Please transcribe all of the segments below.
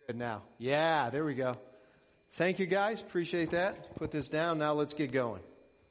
Good now. Yeah, there we go. Thank you guys. Appreciate that. Put this down. Now let's get going.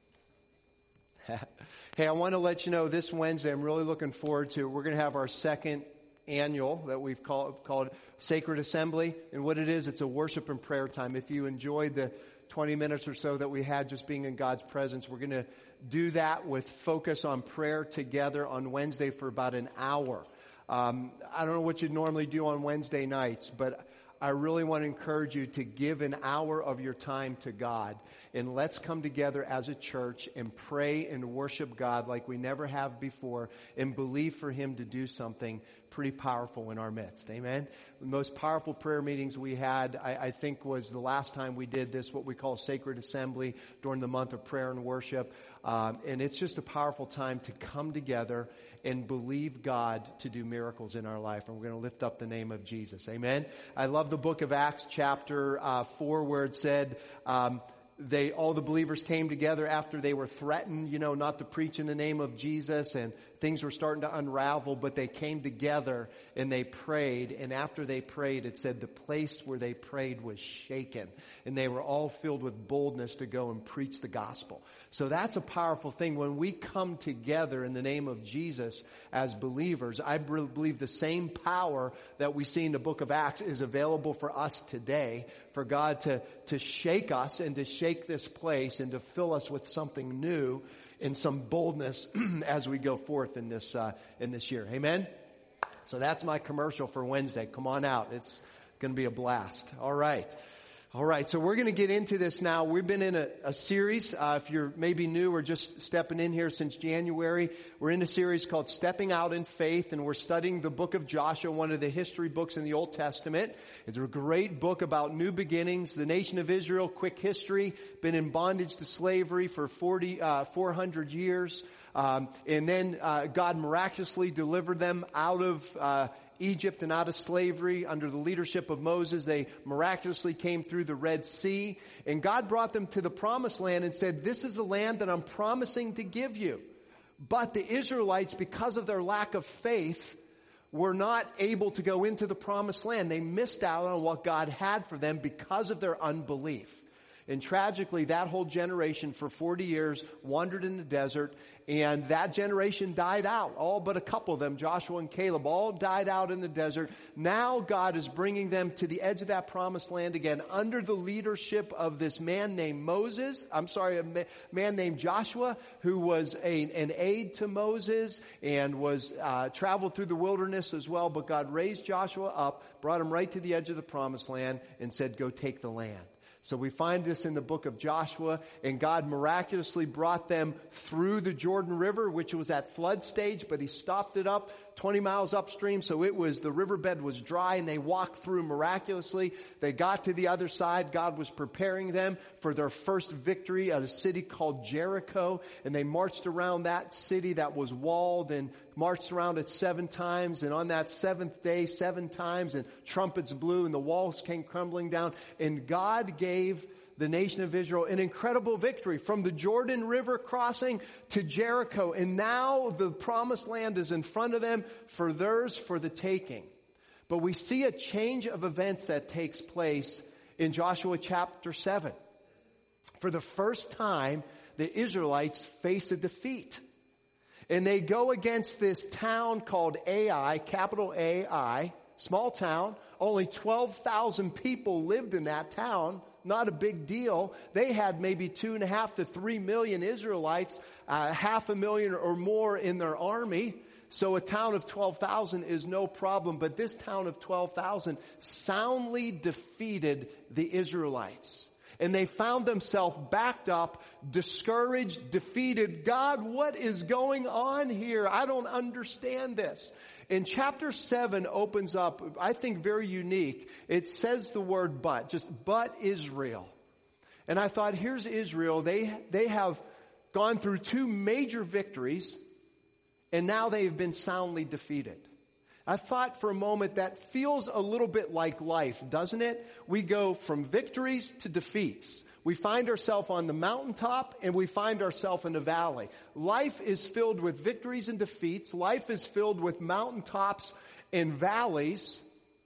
Hey, I want to let you know this Wednesday, I'm really looking forward to, we're going to have our second annual that we've called Sacred Assembly. And what it is, it's a worship and prayer time. If you enjoyed the 20 minutes or so that we had just being in God's presence, we're going to do that with focus on prayer together on Wednesday for about an hour. I don't know what you normally do on Wednesday nights, but I really want to encourage you to give an hour of your time to God. And let's come together as a church and pray and worship God like we never have before and believe for Him to do something pretty powerful in our midst. Amen? The most powerful prayer meetings we had, I think, was the last time we did this, what we call Sacred Assembly, during the month of prayer and worship. And it's just a powerful time to come together and believe God to do miracles in our life. And we're going to lift up the name of Jesus. Amen? I love the book of Acts chapter 4 where it said, all the believers came together after they were threatened, not to preach in the name of Jesus, and things were starting to unravel, but they came together and they prayed. And after they prayed, it said the place where they prayed was shaken, and they were all filled with boldness to go and preach the gospel. So that's a powerful thing. When we come together in the name of Jesus as believers, I believe the same power that we see in the book of Acts is available for us today, for God to shake us and to shake this place and to fill us with something new and some boldness as we go forth in this year. Amen? So that's my commercial for Wednesday. Come on out. It's going to be a blast. All right. So we're going to get into this now. We've been in a series. If you're maybe new or just stepping in here since January, we're in a series called Stepping Out in Faith, and we're studying the book of Joshua, one of the history books in the Old Testament. It's a great book about new beginnings. The nation of Israel, quick history, been in bondage to slavery for 400 years. And then God miraculously delivered them out of Egypt and out of slavery under the leadership of Moses. They miraculously came through the Red Sea, and God brought them to the promised land and said, this is the land that I'm promising to give you. But the Israelites, because of their lack of faith, were not able to go into the promised land. They missed out on what God had for them because of their unbelief. And tragically, that whole generation for 40 years wandered in the desert, and that generation died out. All but a couple of them, Joshua and Caleb, all died out in the desert. Now God is bringing them to the edge of that promised land again under the leadership of this man named man named Joshua, who was an aide to Moses and was traveled through the wilderness as well. But God raised Joshua up, brought him right to the edge of the promised land, and said, go take the land. So we find this in the book of Joshua, and God miraculously brought them through the Jordan River, which was at flood stage, but He stopped it up 20 miles upstream, so the riverbed was dry, and they walked through miraculously. They got to the other side. God was preparing them for their first victory at a city called Jericho, and they marched around that city that was walled and marched around it 7 times, and on that 7th day, 7 times, and trumpets blew, and the walls came crumbling down, and God gave the nation of Israel an incredible victory from the Jordan River crossing to Jericho. And now the promised land is in front of them for the taking. But we see a change of events that takes place in Joshua chapter 7. For the first time, the Israelites face a defeat. And they go against this town called Ai, capital A-I, small town. Only 12,000 people lived in that town. Not a big deal. They had maybe 2.5 to 3 million Israelites, 500,000 or more in their army. So a town of 12,000 is no problem. But this town of 12,000 soundly defeated the Israelites. And they found themselves backed up, discouraged, defeated. God, what is going on here? I don't understand this. And chapter 7 opens up, I think very unique. It says the word but Israel. And I thought, here's Israel. They have gone through 2 major victories, and now they've been soundly defeated. I thought for a moment that feels a little bit like life, doesn't it? We go from victories to defeats. We find ourselves on the mountaintop and we find ourselves in the valley. Life is filled with victories and defeats. Life is filled with mountaintops and valleys.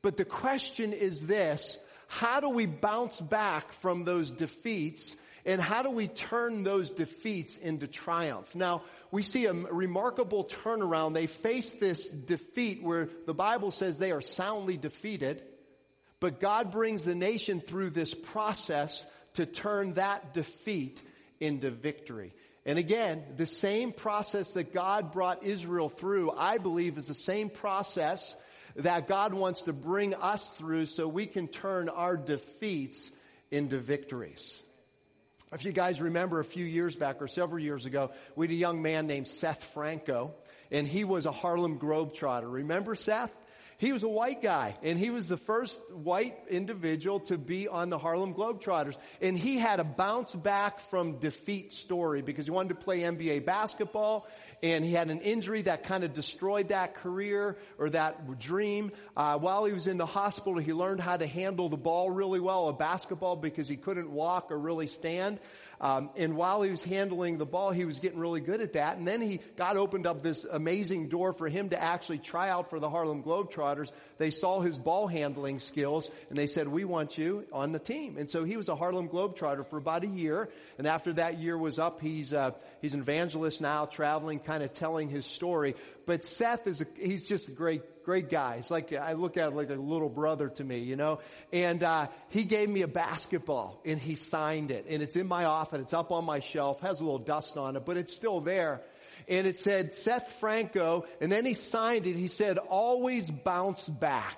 But the question is this: how do we bounce back from those defeats, and how do we turn those defeats into triumph? Now, we see a remarkable turnaround. They face this defeat where the Bible says they are soundly defeated, but God brings the nation through this process to turn that defeat into victory. And again, the same process that God brought Israel through, I believe, is the same process that God wants to bring us through so we can turn our defeats into victories. If you guys remember a few years back or several years ago, we had a young man named Seth Franco, and he was a Harlem Globetrotter. Remember Seth? He was a white guy, and he was the first white individual to be on the Harlem Globetrotters. And he had a bounce back from defeat story because he wanted to play NBA basketball, and he had an injury that kind of destroyed that career or that dream. While he was in the hospital, he learned how to handle the ball really well, a basketball, because he couldn't walk or really stand. And while he was handling the ball, he was getting really good at that. And then God opened up this amazing door for him to actually try out for the Harlem Globetrotters. They saw his ball handling skills, and they said, "We want you on the team." And so he was a Harlem Globetrotter for about a year. And after that year was up, he's an evangelist now, traveling, kind of telling his story. But Seth he's just a great guy. It's like, I look at him like a little brother to me, you know. And he gave me a basketball, and he signed it. And it's in my office. It's up on my shelf. Has a little dust on it, but it's still there. And it said Seth Franco, and then he signed it. He said, "Always bounce back."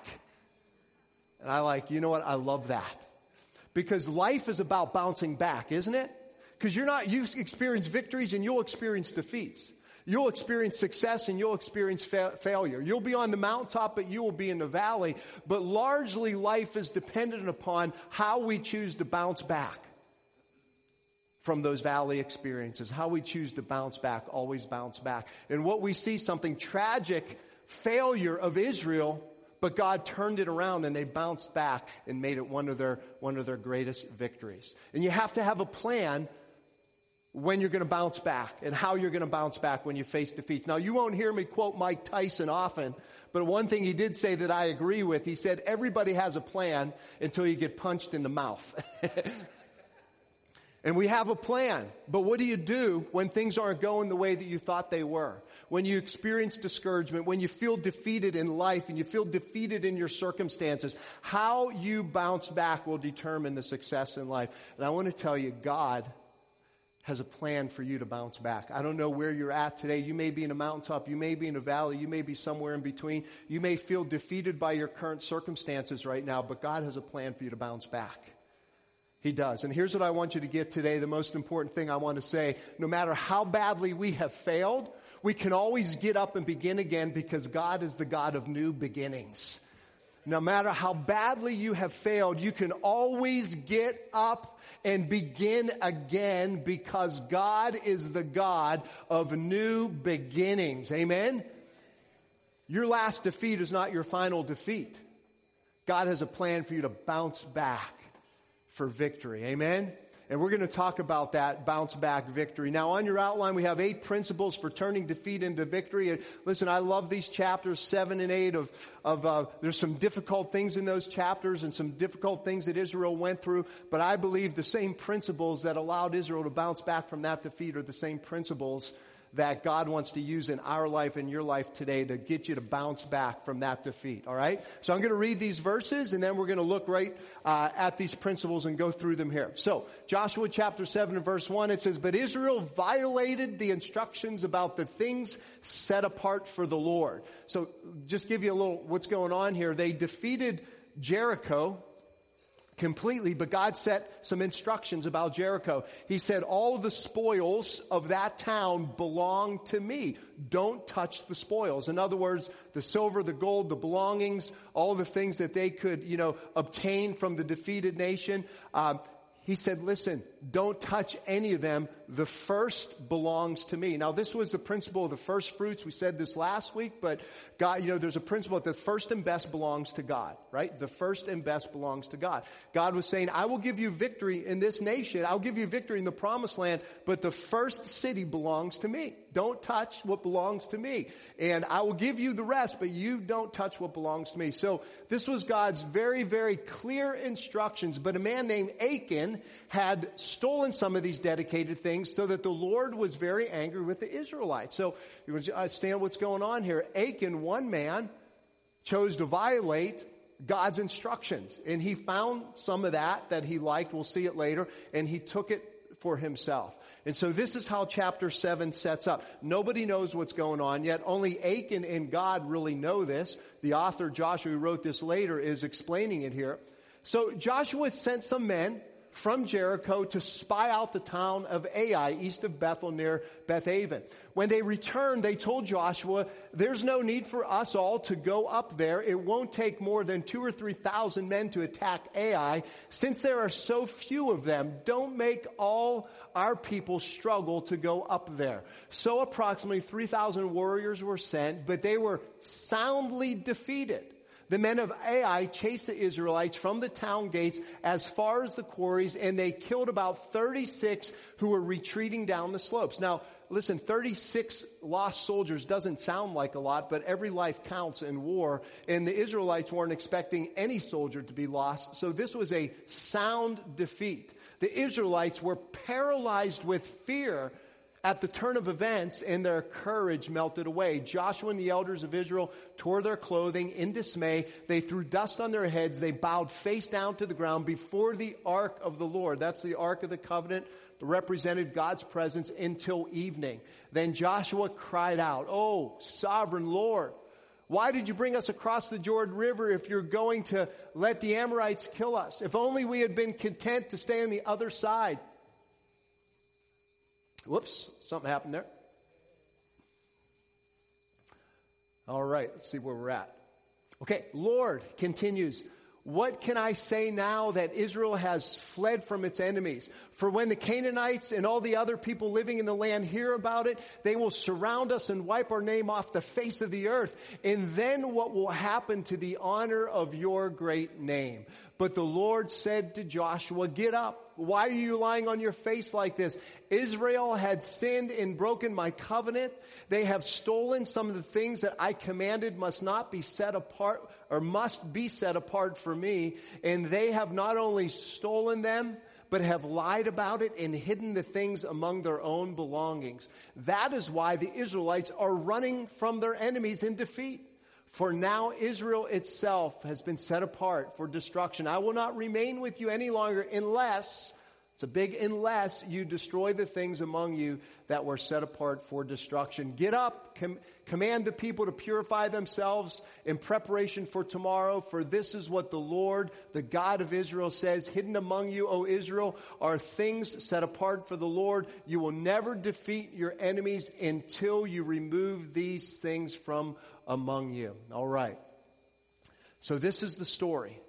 And you know what? I love that. Because life is about bouncing back, isn't it? Because you experience victories and you'll experience defeats. You'll experience success and you'll experience failure. You'll be on the mountaintop, but you will be in the valley. But largely life is dependent upon how we choose to bounce back from those valley experiences. How we choose to bounce back, always bounce back. And what we see, something tragic, failure of Israel, but God turned it around and they bounced back and made it one of their greatest victories. And you have to have a plan when you're going to bounce back and how you're going to bounce back when you face defeats. Now, you won't hear me quote Mike Tyson often, but one thing he did say that I agree with, he said, everybody has a plan until you get punched in the mouth. And we have a plan, but what do you do when things aren't going the way that you thought they were? When you experience discouragement, when you feel defeated in life and you feel defeated in your circumstances, how you bounce back will determine the success in life. And I want to tell you, God has a plan for you to bounce back. I don't know where you're at today. You may be in a mountaintop. You may be in a valley. You may be somewhere in between. You may feel defeated by your current circumstances right now, but God has a plan for you to bounce back. He does. And here's what I want you to get today. The most important thing I want to say, no matter how badly we have failed, we can always get up and begin again because God is the God of new beginnings. No matter how badly you have failed, you can always get up and begin again because God is the God of new beginnings. Amen? Your last defeat is not your final defeat. God has a plan for you to bounce back for victory. Amen? And we're going to talk about that bounce back victory. Now, on your outline, we have 8 principles for turning defeat into victory. And listen, I love these chapters 7 and 8 there's some difficult things in those chapters and some difficult things that Israel went through. But I believe the same principles that allowed Israel to bounce back from that defeat are the same principles that God wants to use in our life and your life today to get you to bounce back from that defeat. All right? So I'm going to read these verses and then we're going to look right at these principles and go through them here. So Joshua chapter 7 and verse 1, it says, "But Israel violated the instructions about the things set apart for the Lord." So just give you a little what's going on here. They defeated Jericho completely, but God set some instructions about Jericho. He said, all the spoils of that town belong to me. Don't touch the spoils. In other words, the silver, the gold, the belongings, all the things that they could, obtain from the defeated nation. he said, listen, don't touch any of them. The first belongs to me. Now, this was the principle of the first fruits. We said this last week, but God, there's a principle that the first and best belongs to God, right? The first and best belongs to God. God was saying, I will give you victory in this nation. I'll give you victory in the promised land, but the first city belongs to me. Don't touch what belongs to me. And I will give you the rest, but you don't touch what belongs to me. So this was God's very, very clear instructions. But a man named Achan had stolen some of these dedicated things so that the Lord was very angry with the Israelites. So you understand what's going on here. Achan, one man, chose to violate God's instructions. And he found some of that he liked. We'll see it later. And he took it for himself. And so this is how chapter 7 sets up. Nobody knows what's going on yet. Only Achan and God really know this. The author, Joshua, who wrote this later, is explaining it here. So Joshua sent some men from Jericho to spy out the town of Ai, east of Bethel near Bethaven. When they returned, they told Joshua, there's no need for us all to go up there. It won't take more than 2,000 or 3,000 men to attack Ai. Since there are so few of them, don't make all our people struggle to go up there. So approximately 3,000 warriors were sent, but they were soundly defeated. The men of Ai chased the Israelites from the town gates as far as the quarries, and they killed about 36 who were retreating down the slopes. Now, listen, 36 lost soldiers doesn't sound like a lot, but every life counts in war, and the Israelites weren't expecting any soldier to be lost, so this was a sound defeat. The Israelites were paralyzed with fear at the turn of events, and their courage melted away. Joshua and the elders of Israel tore their clothing in dismay. They threw dust on their heads. They bowed face down to the ground before the ark of the Lord. That's the ark of the covenant that represented God's presence until evening. Then Joshua cried out, "Oh, sovereign Lord, why did you bring us across the Jordan River if you're going to let the Amorites kill us? If only we had been content to stay on the other side." Whoops, something happened there. All right, let's see where we're at. Okay, Lord continues, what can I say now that Israel has fled from its enemies? For when the Canaanites and all the other people living in the land hear about it, they will surround us and wipe our name off the face of the earth. And then what will happen to the honor of your great name? But the Lord said to Joshua, get up. Why are you lying on your face like this? Israel had sinned and broken my covenant. They have stolen some of the things that I commanded must be set apart for me. And they have not only stolen them, but have lied about it and hidden the things among their own belongings. That is why the Israelites are running from their enemies in defeat. For now Israel itself has been set apart for destruction. I will not remain with you any longer unless, it's a big unless, you destroy the things among you that were set apart for destruction. Get up, command the people to purify themselves in preparation for tomorrow. For this is what the Lord, the God of Israel, says. Hidden among you, O Israel, are things set apart for the Lord. You will never defeat your enemies until you remove these things from among you. All right. So this is the story.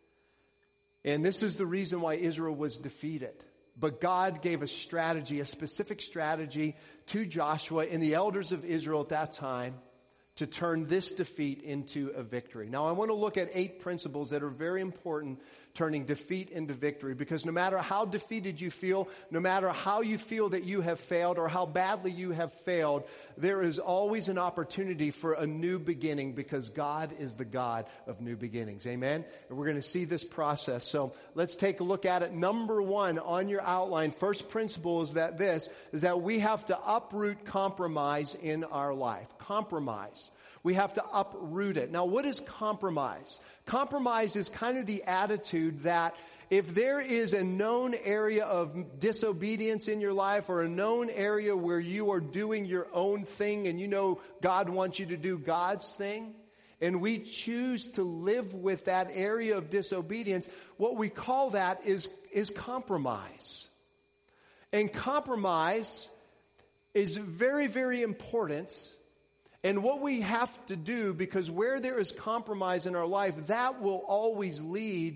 And this is the reason why Israel was defeated. But God gave a strategy, a specific strategy to Joshua and the elders of Israel at that time to turn this defeat into a victory. Now, I want to look at 8 principles that are very important, turning defeat into victory. Because no matter how defeated you feel, no matter how you feel that you have failed or how badly you have failed, there is always an opportunity for a new beginning because God is the God of new beginnings. Amen? And we're going to see this process. So let's take a look at it. Number 1 on your outline, first principle is that we have to uproot compromise in our life. Compromise. We have to uproot it. Now, what is compromise? Compromise is kind of the attitude that if there is a known area of disobedience in your life or a known area where you are doing your own thing and you know God wants you to do God's thing, and we choose to live with that area of disobedience, what we call that is compromise. And compromise is very, very important. And what we have to do, because where there is compromise in our life, that will always lead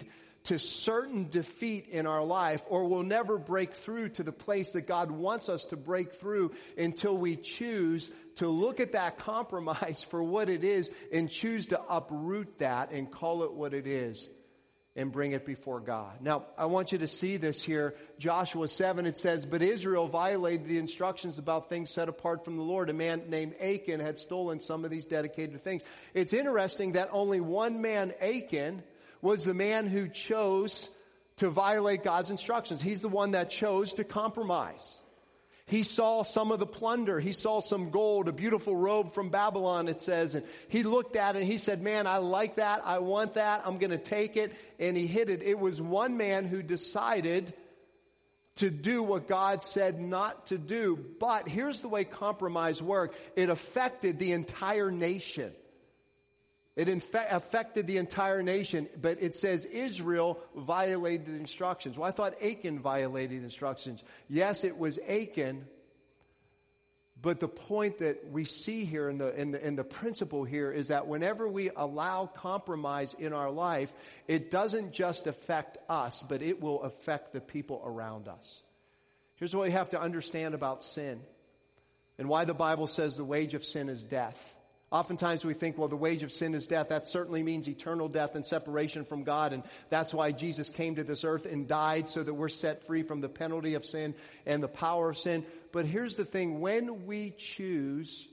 to certain defeat in our life, or we'll never break through to the place that God wants us to break through until we choose to look at that compromise for what it is and choose to uproot that and call it what it is and bring it before God. Now, I want you to see this here. Joshua 7, it says, "But Israel violated the instructions about things set apart from the Lord. A man named Achan had stolen some of these dedicated things." It's interesting that only one man, Achan, was the man who chose to violate God's instructions. He's the one that chose to compromise. He saw some of the plunder. He saw some gold, a beautiful robe from Babylon, it says. And he looked at it and he said, "Man, I like that. I want that. I'm going to take it." And he hid it. It was one man who decided to do what God said not to do. But here's the way compromise worked. It affected the entire nation. It affected the entire nation, but it says Israel violated the instructions. Well, I thought Achan violated the instructions. Yes, it was Achan, but the point that we see here in the principle here is that whenever we allow compromise in our life, it doesn't just affect us, but it will affect the people around us. Here's what we have to understand about sin and why the Bible says the wage of sin is death. Oftentimes we think, well, the wage of sin is death. That certainly means eternal death and separation from God. And that's why Jesus came to this earth and died, so that we're set free from the penalty of sin and the power of sin. But here's the thing. When we choose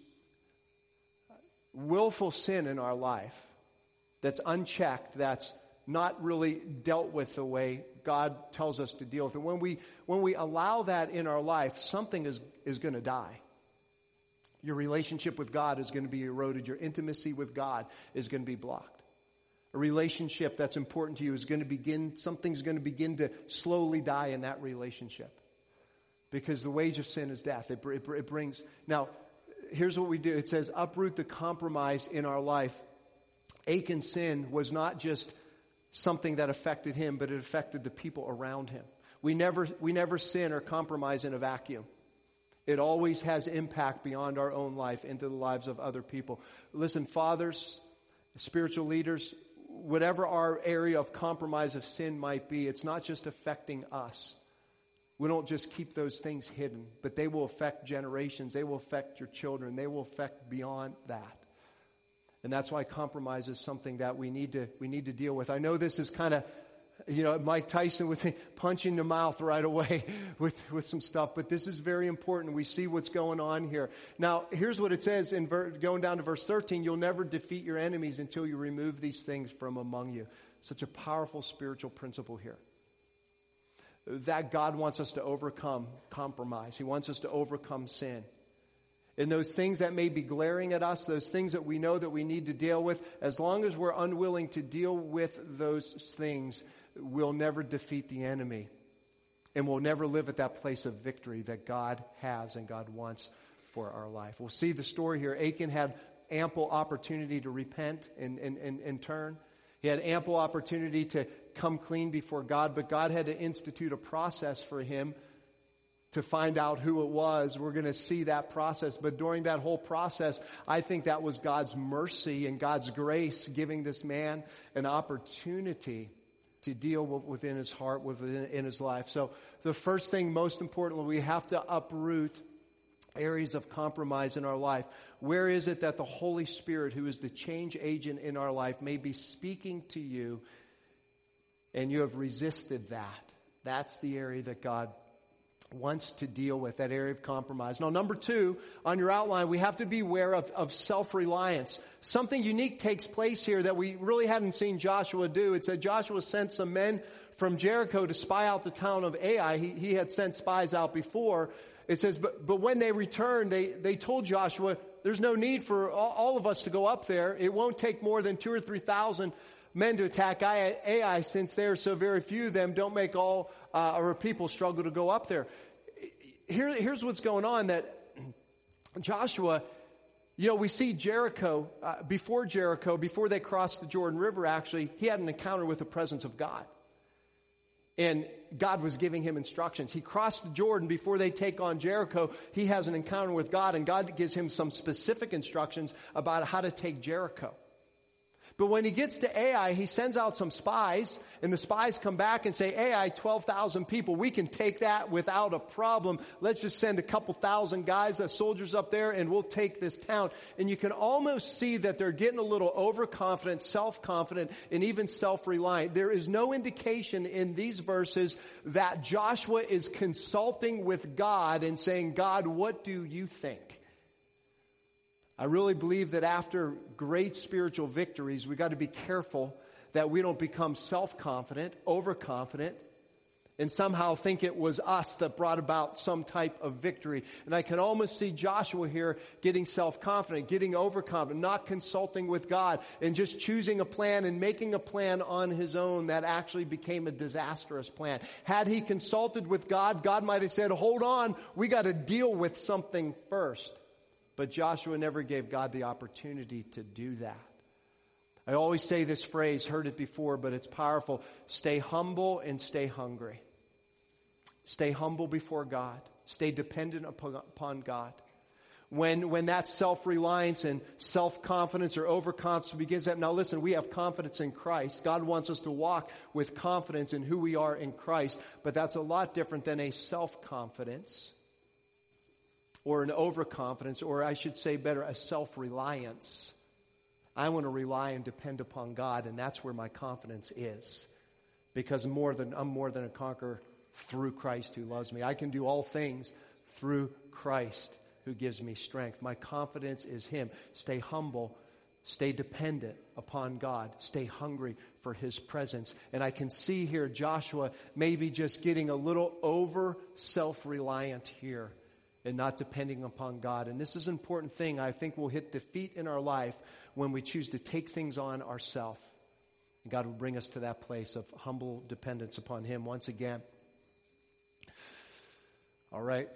willful sin in our life that's unchecked, that's not really dealt with the way God tells us to deal with it, when we allow that in our life, something is going to die. Your relationship with God is going to be eroded. Your intimacy with God is going to be blocked. A relationship that's important to you is going to begin, something's going to begin to slowly die in that relationship. Because the wage of sin is death. It brings, now, here's what we do. It says, uproot the compromise in our life. Achan's sin was not just something that affected him, but it affected the people around him. We never sin or compromise in a vacuum. It always has impact beyond our own life into the lives of other people. Listen, fathers, spiritual leaders, whatever our area of compromise of sin might be, it's not just affecting us. We don't just keep those things hidden, but they will affect generations. They will affect your children. They will affect beyond that. And that's why compromise is something that we need to deal with. I know this is kind of, Mike Tyson with me punching the mouth right away with some stuff. But this is very important. We see what's going on here. Now, here's what it says going down to verse 13. You'll never defeat your enemies until you remove these things from among you. Such a powerful spiritual principle here. That God wants us to overcome compromise. He wants us to overcome sin. And those things that may be glaring at us, those things that we know that we need to deal with, as long as we're unwilling to deal with those things, we'll never defeat the enemy. And we'll never live at that place of victory that God has and God wants for our life. We'll see the story here. Achan had ample opportunity to repent and turn. He had ample opportunity to come clean before God, but God had to institute a process for him to find out who it was. We're going to see that process. But during that whole process, I think that was God's mercy and God's grace giving this man an opportunity to deal within his heart, within his life. So the first thing, most importantly, we have to uproot areas of compromise in our life. Where is it that the Holy Spirit, who is the change agent in our life, may be speaking to you and you have resisted that? That's the area that God wants to deal with, that area of compromise. Now, number 2, on your outline, we have to be aware of self-reliance. Something unique takes place here that we really hadn't seen Joshua do. It said Joshua sent some men from Jericho to spy out the town of Ai. He had sent spies out before. It says, but when they returned, they told Joshua, there's no need for all of us to go up there. It won't take more than 2,000 or 3,000 men to attack Ai, since there are so very few of them. Don't make all our people struggle to go up there. Here's what's going on, that Joshua, we see Jericho, before they crossed the Jordan River, actually, he had an encounter with the presence of God. And God was giving him instructions. He crossed the Jordan before they take on Jericho. He has an encounter with God, and God gives him some specific instructions about how to take Jericho. But when he gets to Ai, he sends out some spies, and the spies come back and say, Ai, 12,000 people, we can take that without a problem. Let's just send a couple thousand guys, soldiers up there, and we'll take this town. And you can almost see that they're getting a little overconfident, self-confident, and even self-reliant. There is no indication in these verses that Joshua is consulting with God and saying, God, what do you think? I really believe that after great spiritual victories, we've got to be careful that we don't become self-confident, overconfident, and somehow think it was us that brought about some type of victory. And I can almost see Joshua here getting self-confident, getting overconfident, not consulting with God, and just choosing a plan and making a plan on his own that actually became a disastrous plan. Had he consulted with God, God might have said, hold on, we got to deal with something first. But Joshua never gave God the opportunity to do that. I always say this phrase, heard it before, but it's powerful. Stay humble and stay hungry. Stay humble before God. Stay dependent upon God. When that self-reliance and self-confidence or overconfidence begins that, now listen, we have confidence in Christ. God wants us to walk with confidence in who we are in Christ, but that's a lot different than a self-confidence or an overconfidence, or I should say better, a self-reliance. I want to rely and depend upon God, and that's where my confidence is. Because I'm more than a conqueror through Christ who loves me. I can do all things through Christ who gives me strength. My confidence is Him. Stay humble. Stay dependent upon God. Stay hungry for His presence. And I can see here Joshua maybe just getting a little over self-reliant here and not depending upon God. And this is an important thing. I think we'll hit defeat in our life when we choose to take things on ourselves. And God will bring us to that place of humble dependence upon Him once again. All right.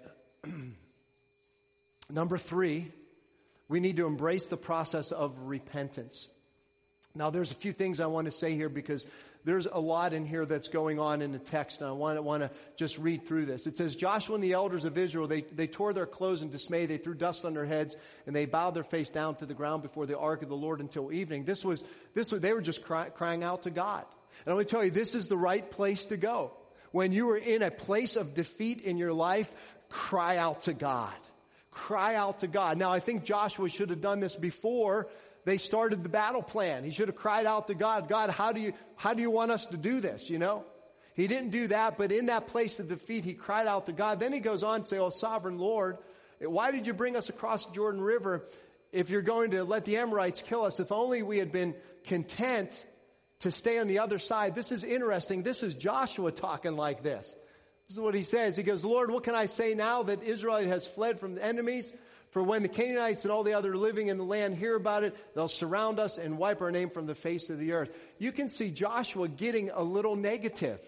Number 3, we need to embrace the process of repentance. Now, there's a few things I want to say here because there's a lot in here that's going on in the text, and I want to just read through this. It says, Joshua and the elders of Israel, they tore their clothes in dismay. They threw dust on their heads, and they bowed their face down to the ground before the ark of the Lord until evening. They were just crying out to God. And I'm going to tell you, this is the right place to go. When you are in a place of defeat in your life, cry out to God. Cry out to God. Now, I think Joshua should have done this before they started the battle plan. He should have cried out to God, God, how do you want us to do this, you know? He didn't do that, but in that place of defeat, he cried out to God. Then he goes on to say, oh, sovereign Lord, why did you bring us across the Jordan River if you're going to let the Amorites kill us? If only we had been content to stay on the other side. This is interesting. This is Joshua talking like this. This is what he says. He goes, Lord, what can I say now that Israel has fled from the enemies? For when the Canaanites and all the other living in the land hear about it, they'll surround us and wipe our name from the face of the earth. You can see Joshua getting a little negative.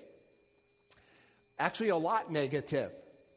Actually, a lot negative.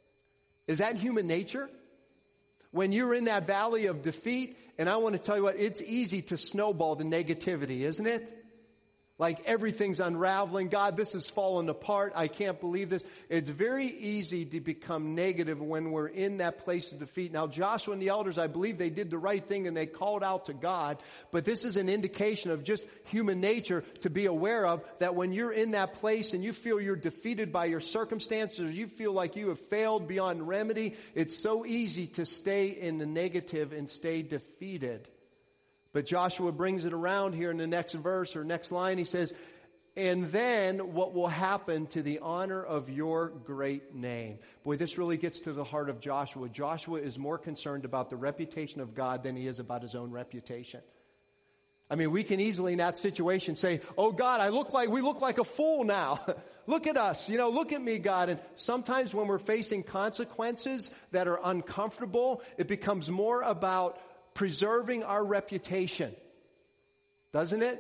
Is that human nature? When you're in that valley of defeat, and I want to tell you what, it's easy to snowball the negativity, isn't it? Like everything's unraveling. God, this is falling apart. I can't believe this. It's very easy to become negative when we're in that place of defeat. Now, Joshua and the elders, I believe they did the right thing and they called out to God. But this is an indication of just human nature to be aware of, that when you're in that place and you feel you're defeated by your circumstances, or you feel like you have failed beyond remedy, it's so easy to stay in the negative and stay defeated. But Joshua brings it around here in the next verse or next line. He says, and then what will happen to the honor of your great name? Boy, this really gets to the heart of Joshua. Joshua is more concerned about the reputation of God than he is about his own reputation. I mean, we can easily in that situation say, oh God, we look like a fool now. Look at us, look at me, God. And sometimes when we're facing consequences that are uncomfortable, it becomes more about preserving our reputation, doesn't it?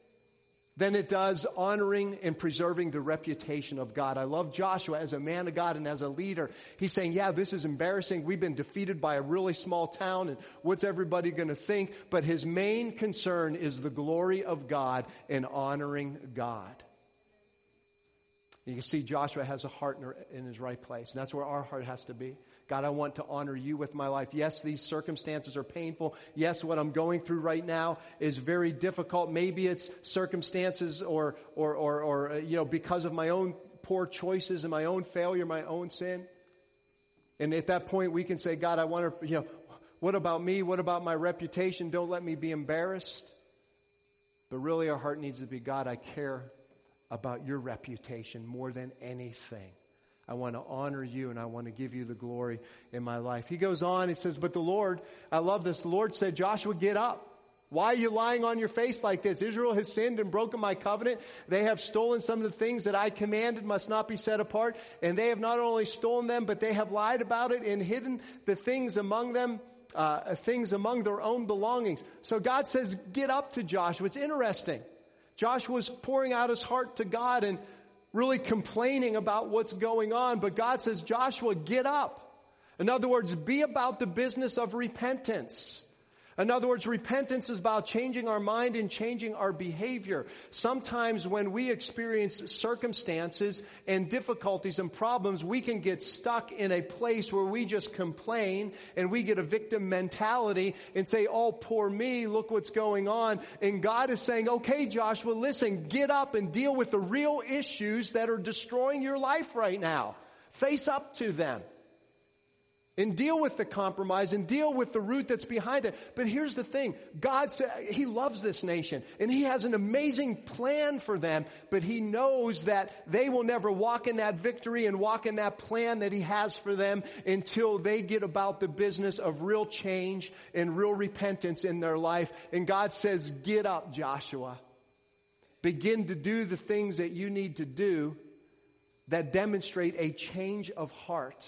Than it does honoring and preserving the reputation of God. I love Joshua as a man of God and as a leader. He's saying, yeah, this is embarrassing. We've been defeated by a really small town, and what's everybody going to think? But his main concern is the glory of God and honoring God. You can see Joshua has a heart in his right place. And that's where our heart has to be. God, I want to honor you with my life. Yes, these circumstances are painful. Yes, what I'm going through right now is very difficult. Maybe it's circumstances or because of my own poor choices and my own failure, my own sin. And at that point, we can say, God, I want to, what about me? What about my reputation? Don't let me be embarrassed. But really, our heart needs to be, God, I care about your reputation more than anything. I want to honor you and I want to give you the glory in my life. He goes on, he says, but the Lord, I love this, the Lord said, Joshua, get up. Why are you lying on your face like this? Israel has sinned and broken my covenant. They have stolen some of the things that I commanded must not be set apart. And they have not only stolen them, but they have lied about it and hidden the things among them, things among their own belongings. So God says, get up to Joshua. It's interesting. Joshua's pouring out his heart to God and really complaining about what's going on. But God says, Joshua, get up. In other words, be about the business of repentance. In other words, repentance is about changing our mind and changing our behavior. Sometimes when we experience circumstances and difficulties and problems, we can get stuck in a place where we just complain and we get a victim mentality and say, oh, poor me, look what's going on. And God is saying, okay, Joshua, listen, get up and deal with the real issues that are destroying your life right now. Face up to them. And deal with the compromise and deal with the root that's behind it. But here's the thing. God said He loves this nation and He has an amazing plan for them, but He knows that they will never walk in that victory and walk in that plan that He has for them until they get about the business of real change and real repentance in their life. And God says, get up, Joshua. Begin to do the things that you need to do that demonstrate a change of heart.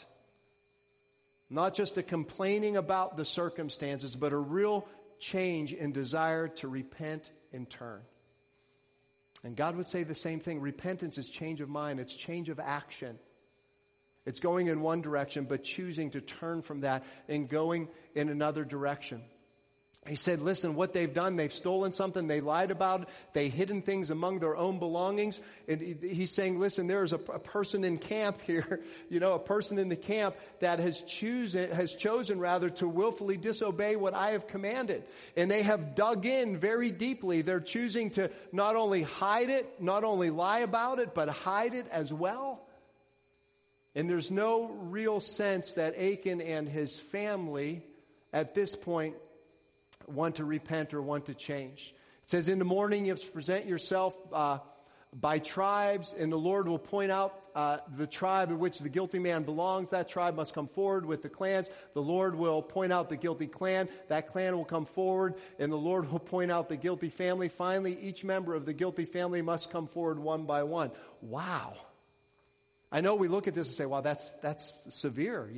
Not just a complaining about the circumstances, but a real change in desire to repent and turn. And God would say the same thing. Repentance is change of mind. It's change of action. It's going in one direction, but choosing to turn from that and going in another direction. He said, listen, what they've done, they've stolen something, they lied about it, they hidden things among their own belongings. And he's saying, listen, there is a person in camp here, a person in the camp that has chosen to willfully disobey what I have commanded. And they have dug in very deeply. They're choosing to not only hide it, not only lie about it, but hide it as well. And there's no real sense that Achan and his family at this point want to repent or want to change. It says, in the morning you have to present yourself by tribes, and the Lord will point out the tribe in which the guilty man belongs. That tribe must come forward with the clans. The Lord will point out the guilty clan. That clan will come forward, and the Lord will point out the guilty family. Finally, each member of the guilty family must come forward one by one. Wow. I know we look at this and say, wow, that's severe,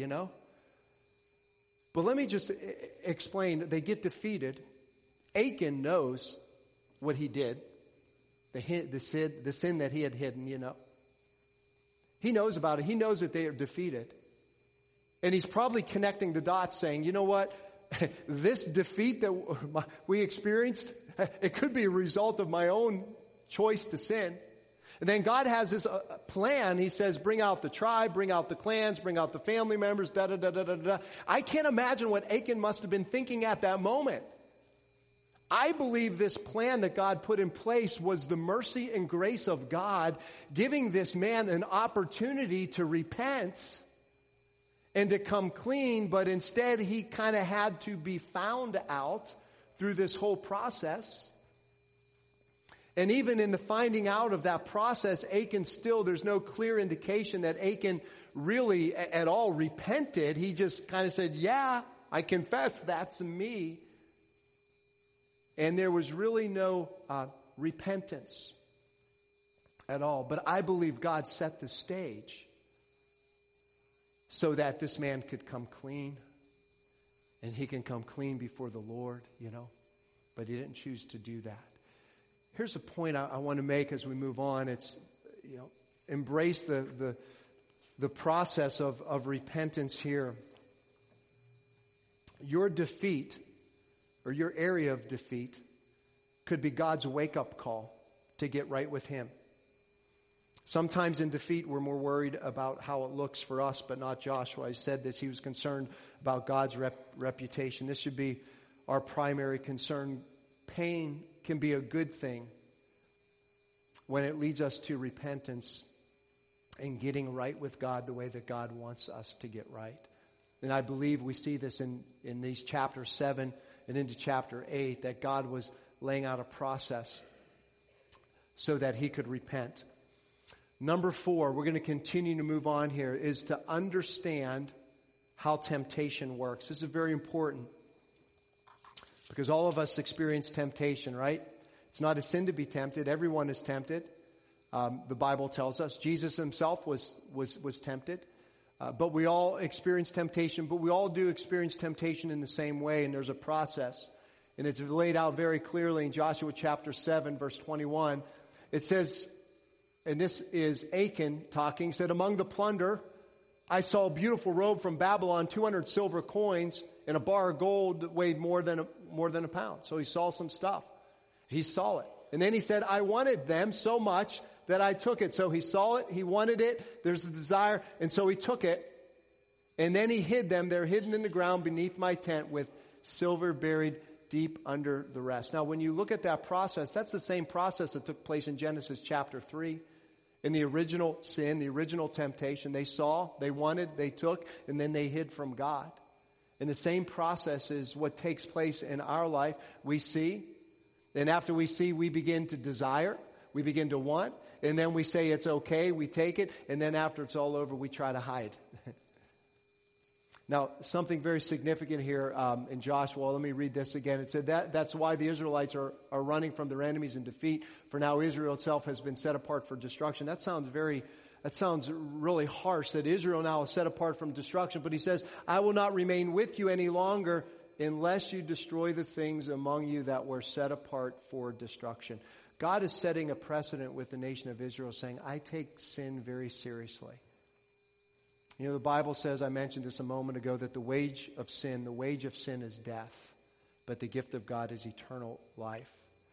But let me just explain. They get defeated. Achan knows what he did, the sin that he had hidden, He knows about it. He knows that they are defeated. And he's probably connecting the dots saying, you know what? This defeat that we experienced, it could be a result of my own choice to sin. And then God has this plan. He says, bring out the tribe, bring out the clans, bring out the family members, da-da-da-da-da-da. I can't imagine what Achan must have been thinking at that moment. I believe this plan that God put in place was the mercy and grace of God, giving this man an opportunity to repent and to come clean, but instead he kind of had to be found out through this whole process. And even in the finding out of that process, Achan there's no clear indication that Achan really at all repented. He just kind of said, yeah, I confess that's me. And there was really no repentance at all. But I believe God set the stage so that this man could come clean. And he can come clean before the Lord, But he didn't choose to do that. Here's a point I want to make as we move on. It's, embrace the process of repentance here. Your defeat, or your area of defeat, could be God's wake-up call to get right with Him. Sometimes in defeat, we're more worried about how it looks for us, but not Joshua. I said this. He was concerned about God's reputation. This should be our primary concern. Pain can be a good thing when it leads us to repentance and getting right with God the way that God wants us to get right. And I believe we see this in these chapter 7 and into chapter 8, that God was laying out a process so that he could repent. Number 4, we're going to continue to move on here, is to understand how temptation works. This is very important because all of us experience temptation, right? It's not a sin to be tempted. Everyone is tempted. The Bible tells us Jesus himself was tempted. But we all experience temptation, but we all do experience temptation in the same way, and there's a process. And it's laid out very clearly in Joshua chapter 7, verse 21. It says, and this is Achan talking, said, among the plunder, I saw a beautiful robe from Babylon, 200 silver coins, and a bar of gold that weighed more than a pound. So he saw some stuff. He saw it. And then he said, I wanted them so much that I took it. So he saw it, he wanted it, there's the desire, and so he took it. And then he hid them. They're hidden in the ground beneath my tent with silver buried deep under the rest. Now, when you look at that process, that's the same process that took place in Genesis chapter 3. In the original sin, the original temptation, they saw, they wanted, they took, and then they hid from God. And the same process is what takes place in our life. We see, and after we see, we begin to desire, we begin to want, and then we say it's okay, we take it, and then after it's all over, we try to hide. Now, something very significant here in Joshua, let me read this again. It said that's why the Israelites are running from their enemies in defeat, for now Israel itself has been set apart for destruction. That sounds really harsh, that Israel now is set apart from destruction. But he says, I will not remain with you any longer unless you destroy the things among you that were set apart for destruction. God is setting a precedent with the nation of Israel, saying, I take sin very seriously. You know, the Bible says, I mentioned this a moment ago, that the wage of sin is death, but the gift of God is eternal life.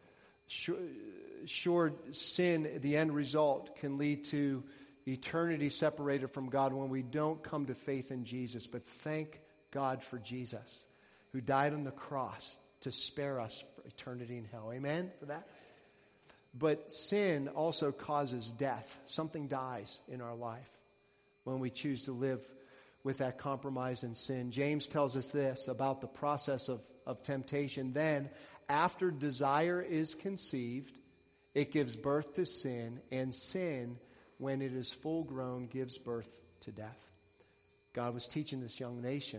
Sure, sin, the end result, can lead to eternity separated from God when we don't come to faith in Jesus. But thank God for Jesus, who died on the cross to spare us for eternity in hell. Amen for that? But sin also causes death. Something dies in our life when we choose to live with that compromise in sin. James tells us this about the process of temptation. Then, after desire is conceived, it gives birth to sin, and sin, when it is full grown, gives birth to death. God was teaching this young nation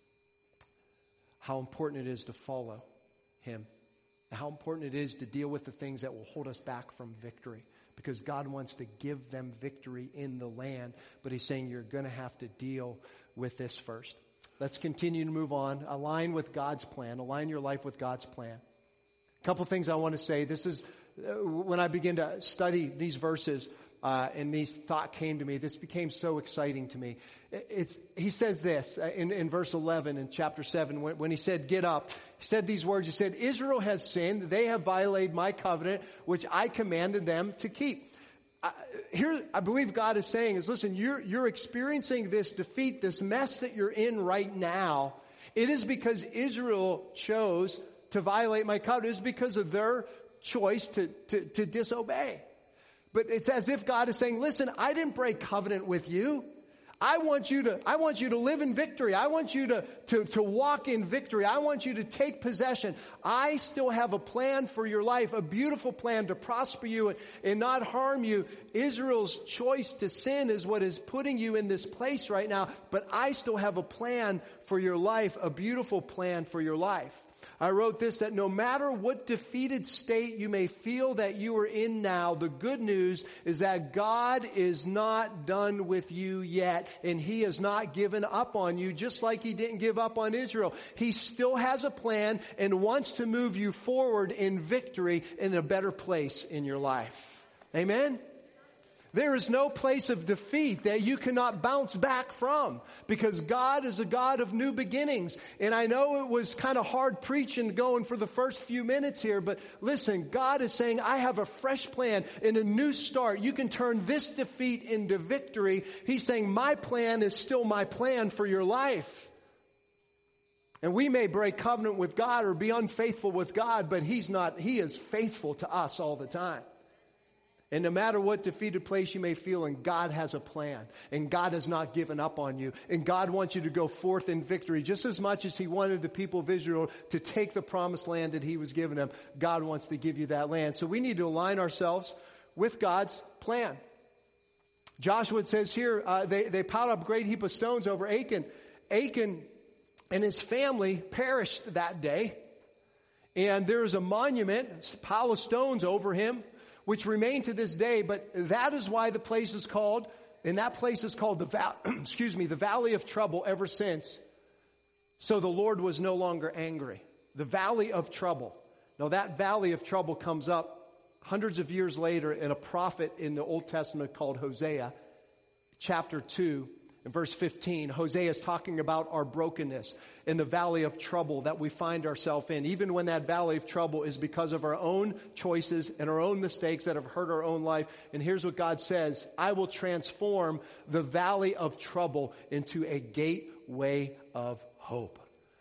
how important it is to follow him, how important it is to deal with the things that will hold us back from victory. Because God wants to give them victory in the land. But he's saying you're going to have to deal with this first. Let's continue to move on. Align with God's plan. Align your life with God's plan. A couple things I want to say. This is when I began to study these verses and these thought came to me. This became so exciting to me. He says this in verse 11 in chapter 7 when he said, get up. He said these words. He said, Israel has sinned. They have violated my covenant, which I commanded them to keep. Here, I believe God is saying is, listen, you're experiencing this defeat, this mess that you're in right now. It is because Israel chose to violate my covenant. It is because of their choice to disobey. But it's as if God is saying, listen, I didn't break covenant with you. I want you to live in victory. I want you to walk in victory. I want you to take possession. I still have a plan for your life, a beautiful plan to prosper you and not harm you. Israel's choice to sin is what is putting you in this place right now. But I still have a plan for your life, a beautiful plan for your life. I wrote this, that no matter what defeated state you may feel that you are in now, the good news is that God is not done with you yet, and he has not given up on you, just like he didn't give up on Israel. He still has a plan and wants to move you forward in victory in a better place in your life. Amen? There is no place of defeat that you cannot bounce back from, because God is a God of new beginnings. And I know it was kind of hard preaching going for the first few minutes here, but listen, God is saying, I have a fresh plan and a new start. You can turn this defeat into victory. He's saying, my plan is still my plan for your life. And we may break covenant with God or be unfaithful with God, but He is faithful to us all the time. And no matter what defeated place you may feel in, God has a plan. And God has not given up on you. And God wants you to go forth in victory. Just as much as He wanted the people of Israel to take the promised land that He was giving them, God wants to give you that land. So we need to align ourselves with God's plan. Joshua says here, they piled up a great heap of stones over Achan. Achan and his family perished that day. And there is a monument, a pile of stones over him, which remain to this day, but that is why the place is called, and that place is called the Valley of Trouble ever since. So the Lord was no longer angry. The Valley of Trouble. Now that Valley of Trouble comes up hundreds of years later in a prophet in the Old Testament called Hosea, chapter 2. In verse 15, Hosea is talking about our brokenness in the valley of trouble that we find ourselves in. Even when that valley of trouble is because of our own choices and our own mistakes that have hurt our own life. And here's what God says, I will transform the valley of trouble into a gateway of hope.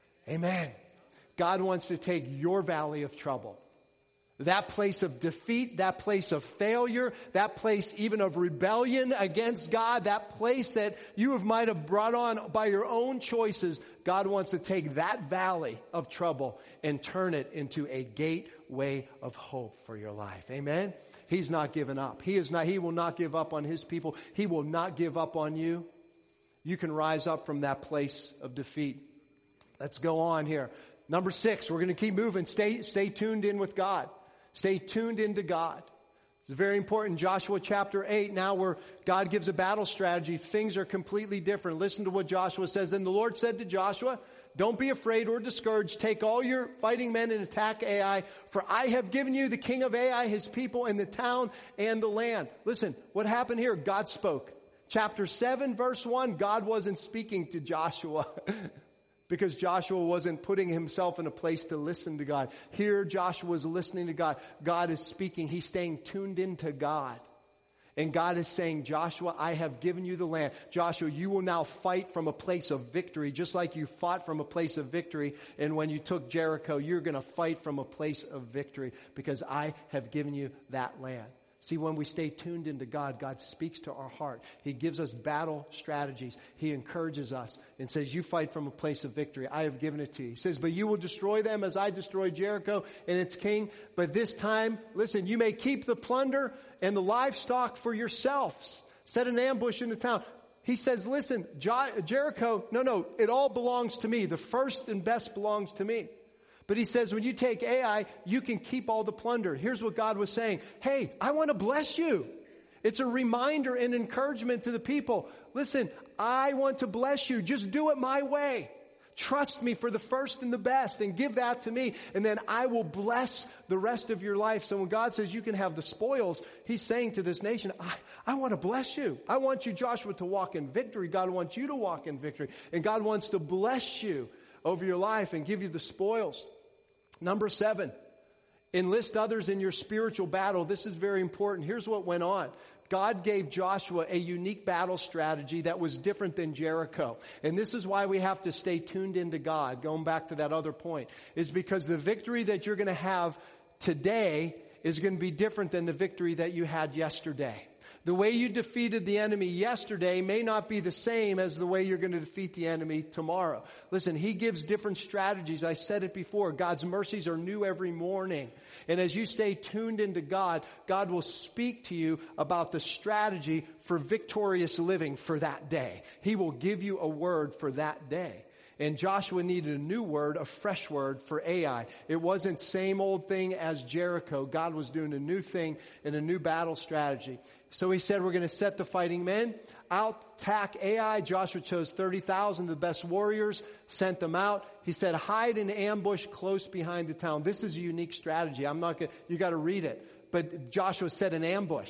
Amen. God wants to take your valley of trouble, that place of defeat, that place of failure, that place even of rebellion against God, that place that you might have brought on by your own choices. God wants to take that valley of trouble and turn it into a gateway of hope for your life. Amen? He's not given up. He will not give up on His people. He will not give up on you. You can rise up from that place of defeat. Let's go on here. Number 6, we're going to keep moving. Stay tuned in with God. Stay tuned into God. It's very important. Joshua chapter 8, now where God gives a battle strategy, things are completely different. Listen to what Joshua says. And the Lord said to Joshua, don't be afraid or discouraged. Take all your fighting men and attack Ai, for I have given you the king of Ai, his people, and the town and the land. Listen, what happened here? God spoke. Chapter 7, verse 1, God wasn't speaking to Joshua. Because Joshua wasn't putting himself in a place to listen to God. Here, Joshua is listening to God. God is speaking. He's staying tuned into God. And God is saying, Joshua, I have given you the land. Joshua, you will now fight from a place of victory, just like you fought from a place of victory. And when you took Jericho, you're going to fight from a place of victory because I have given you that land. See, when we stay tuned into God, God speaks to our heart. He gives us battle strategies. He encourages us and says, you fight from a place of victory. I have given it to you. He says, but you will destroy them as I destroyed Jericho and its king. But this time, listen, you may keep the plunder and the livestock for yourselves. Set an ambush in the town. He says, listen, Jericho, no, it all belongs to me. The first and best belongs to me. But he says, when you take Ai, you can keep all the plunder. Here's what God was saying. Hey, I want to bless you. It's a reminder and encouragement to the people. Listen, I want to bless you. Just do it my way. Trust me for the first and the best and give that to me. And then I will bless the rest of your life. So when God says you can have the spoils, He's saying to this nation, I want to bless you. I want you, Joshua, to walk in victory. God wants you to walk in victory. And God wants to bless you over your life and give you the spoils. Number 7, enlist others in your spiritual battle. This is very important. Here's what went on. God gave Joshua a unique battle strategy that was different than Jericho. And this is why we have to stay tuned into God. Going back to that other point, is because the victory that you're going to have today is going to be different than the victory that you had yesterday. The way you defeated the enemy yesterday may not be the same as the way you're going to defeat the enemy tomorrow. Listen, He gives different strategies. I said it before. God's mercies are new every morning. And as you stay tuned into God, God will speak to you about the strategy for victorious living for that day. He will give you a word for that day. And Joshua needed a new word, a fresh word for Ai. It wasn't same old thing as Jericho. God was doing a new thing and a new battle strategy. So He said, we're going to set the fighting men out, attack Ai. Joshua chose 30,000 of the best warriors, sent them out. He said, hide in ambush close behind the town. This is a unique strategy. You got to read it. But Joshua set an ambush.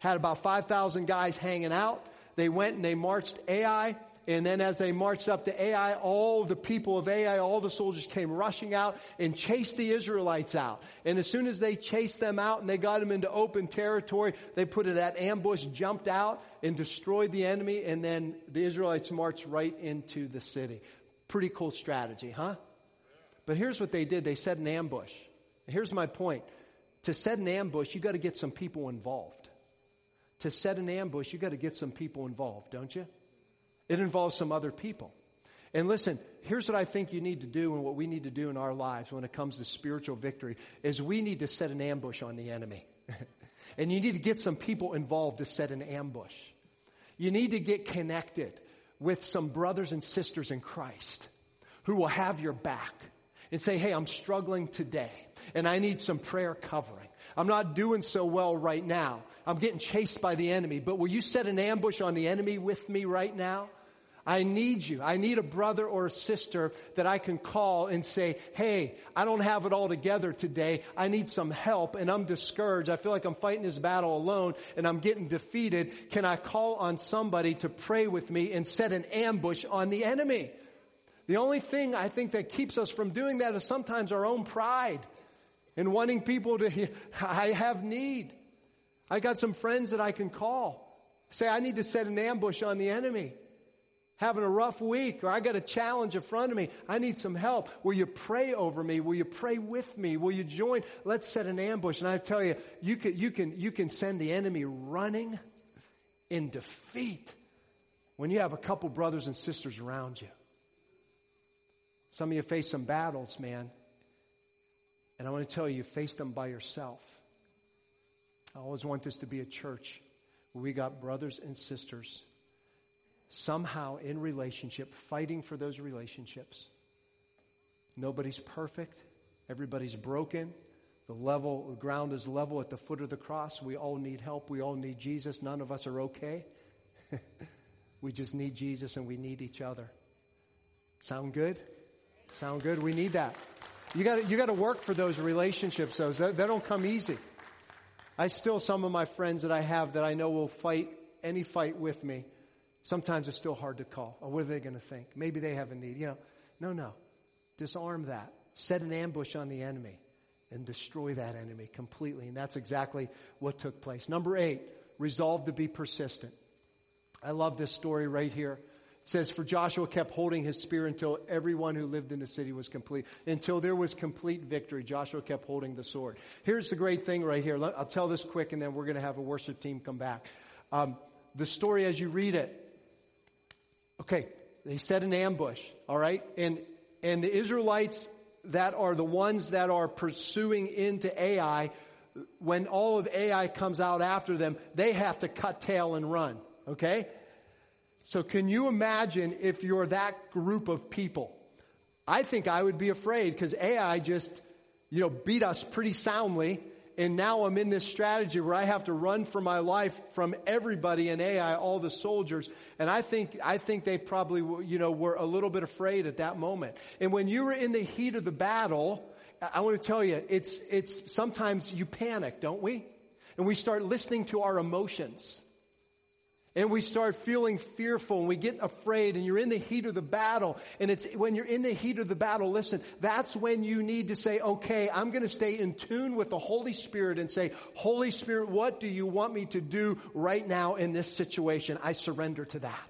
had about 5,000 guys hanging out. They went and they marched Ai. And then as they marched up to Ai, all the people of Ai, all the soldiers came rushing out and chased the Israelites out. And as soon as they chased them out and they got them into open territory, they put in that ambush, jumped out and destroyed the enemy. And then the Israelites marched right into the city. Pretty cool strategy, huh? But here's what they did. They set an ambush. Here's my point. To set an ambush, you got to get some people involved. To set an ambush, you got to get some people involved, don't you? It involves some other people. And listen, here's what I think you need to do and what we need to do in our lives when it comes to spiritual victory is we need to set an ambush on the enemy. And you need to get some people involved to set an ambush. You need to get connected with some brothers and sisters in Christ who will have your back and say, hey, I'm struggling today and I need some prayer covering. I'm not doing so well right now. I'm getting chased by the enemy, but will you set an ambush on the enemy with me right now? I need you. I need a brother or a sister that I can call and say, hey, I don't have it all together today. I need some help and I'm discouraged. I feel like I'm fighting this battle alone and I'm getting defeated. Can I call on somebody to pray with me and set an ambush on the enemy? The only thing I think that keeps us from doing that is sometimes our own pride and wanting people to hear, I have need. I got some friends that I can call. Say, I need to set an ambush on the enemy. Having a rough week, or I got a challenge in front of me. I need some help. Will you pray over me? Will you pray with me? Will you join? Let's set an ambush. And I tell you, you can send the enemy running in defeat when you have a couple brothers and sisters around you. Some of you face some battles, man. And I want to tell you, you face them by yourself. I always want this to be a church where we got brothers and sisters somehow in relationship, fighting for those relationships. Nobody's perfect. Everybody's broken. The ground is level at the foot of the cross. We all need help. We all need Jesus. None of us are okay. We just need Jesus and we need each other. Sound good? Sound good? We need that. You got to work for those relationships. They don't come easy. Some of my friends that I have that I know will fight any fight with me. Sometimes it's still hard to call. Oh, what are they going to think? Maybe they have a need. No. Disarm that. Set an ambush on the enemy and destroy that enemy completely. And that's exactly what took place. Number 8, resolve to be persistent. I love this story right here. It says, for Joshua kept holding his spear until everyone who lived in the city was complete. Until there was complete victory, Joshua kept holding the sword. Here's the great thing right here. I'll tell this quick and then we're going to have a worship team come back. The story as you read it. Okay, they set an ambush, all right? And the Israelites that are the ones that are pursuing into Ai, when all of Ai comes out after them, they have to cut tail and run, okay? So can you imagine if you're that group of people? I think I would be afraid because Ai just, beat us pretty soundly. And now I'm in this strategy where I have to run for my life from everybody in Ai, all the soldiers. And I think they probably, were a little bit afraid at that moment. And when you were in the heat of the battle, I want to tell you, it's sometimes you panic, don't we? And we start listening to our emotions. And we start feeling fearful and we get afraid and you're in the heat of the battle. And it's when you're in the heat of the battle, listen, that's when you need to say, okay, I'm going to stay in tune with the Holy Spirit and say, Holy Spirit, what do you want me to do right now in this situation? I surrender to that.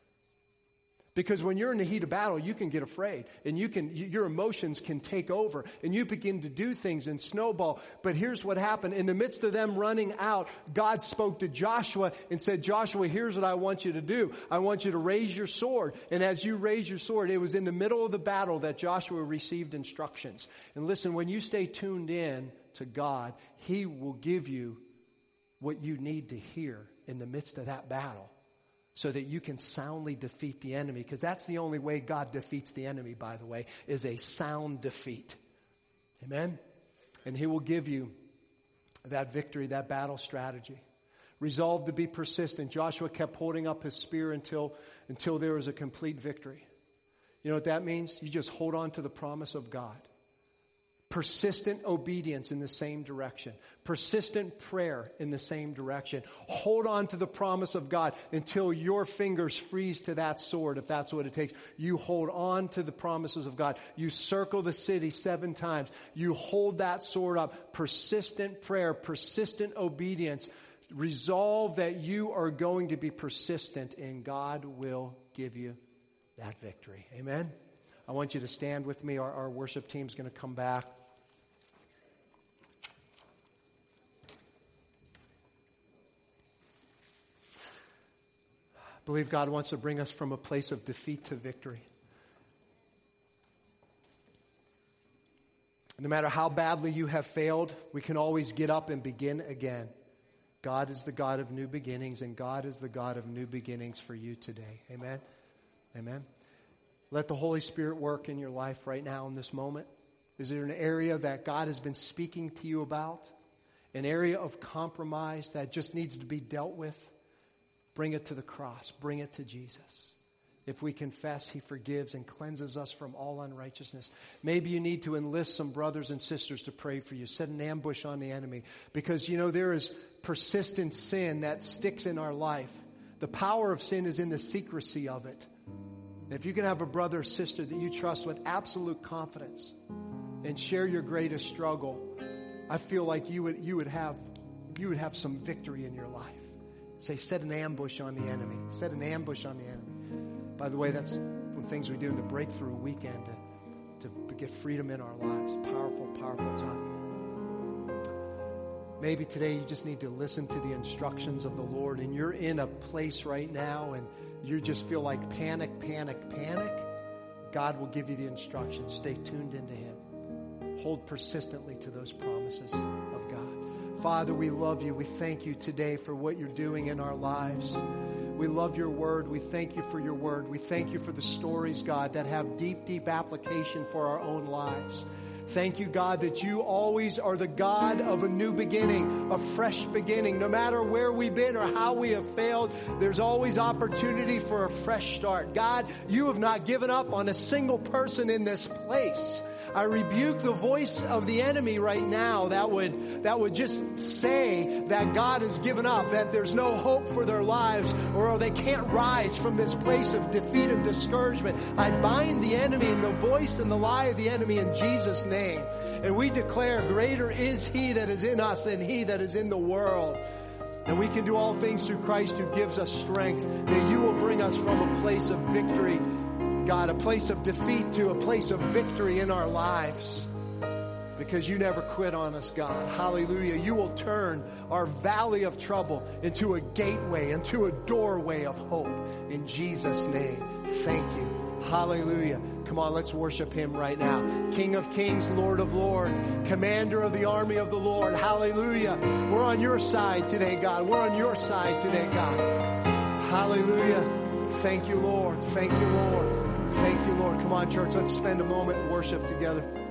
Because when you're in the heat of battle, you can get afraid and your emotions can take over and you begin to do things and snowball. But here's what happened. In the midst of them running out, God spoke to Joshua and said, Joshua, here's what I want you to do. I want you to raise your sword. And as you raise your sword, it was in the middle of the battle that Joshua received instructions. And listen, when you stay tuned in to God, He will give you what you need to hear in the midst of that battle. So that you can soundly defeat the enemy. Because that's the only way God defeats the enemy, by the way, is a sound defeat. Amen? And He will give you that victory, that battle strategy. Resolved to be persistent. Joshua kept holding up his spear until there was a complete victory. You know what that means? You just hold on to the promise of God. Persistent obedience in the same direction. Persistent prayer in the same direction. Hold on to the promise of God until your fingers freeze to that sword, if that's what it takes. You hold on to the promises of God. You circle the city 7 times. You hold that sword up. Persistent prayer, persistent obedience. Resolve that you are going to be persistent, and God will give you that victory. Amen? I want you to stand with me. Our worship team's going to come back. I believe God wants to bring us from a place of defeat to victory. No matter how badly you have failed, we can always get up and begin again. God is the God of new beginnings, and God is the God of new beginnings for you today. Amen? Amen? Let the Holy Spirit work in your life right now in this moment. Is there an area that God has been speaking to you about? An area of compromise that just needs to be dealt with? Bring it to the cross. Bring it to Jesus. If we confess, He forgives and cleanses us from all unrighteousness. Maybe you need to enlist some brothers and sisters to pray for you. Set an ambush on the enemy. Because, there is persistent sin that sticks in our life. The power of sin is in the secrecy of it. If you can have a brother or sister that you trust with absolute confidence and share your greatest struggle, I feel like you would have some victory in your life. Say, set an ambush on the enemy. Set an ambush on the enemy. By the way, that's one things we do in the Breakthrough Weekend to get freedom in our lives. Powerful, powerful time. Maybe today you just need to listen to the instructions of the Lord, and you're in a place right now and you just feel like panic. God will give you the instructions. Stay tuned into Him. Hold persistently to those promises of God. Father, we love you. We thank you today for what you're doing in our lives. We love your word. We thank you for your word. We thank you for the stories, God, that have deep, deep application for our own lives. Thank you, God, that you always are the God of a new beginning, a fresh beginning. No matter where we've been or how we have failed, there's always opportunity for a fresh start. God, you have not given up on a single person in this place. I rebuke the voice of the enemy right now that would just say that God has given up, that there's no hope for their lives, or they can't rise from this place of defeat and discouragement. I bind the enemy and the voice and the lie of the enemy in Jesus' name. And we declare, greater is He that is in us than he that is in the world. And we can do all things through Christ who gives us strength, that you will bring us from a place of victory, God, a place of defeat to a place of victory in our lives. Because you never quit on us, God. Hallelujah. You will turn our valley of trouble into a gateway, into a doorway of hope. In Jesus' name, thank you. Hallelujah. Come on, let's worship Him right now. King of kings, Lord of lords, commander of the army of the Lord. Hallelujah. We're on your side today, God. We're on your side today, God. Hallelujah. Thank you, Lord. Thank you, Lord. Thank you, Lord. Come on, church, let's spend a moment and worship together.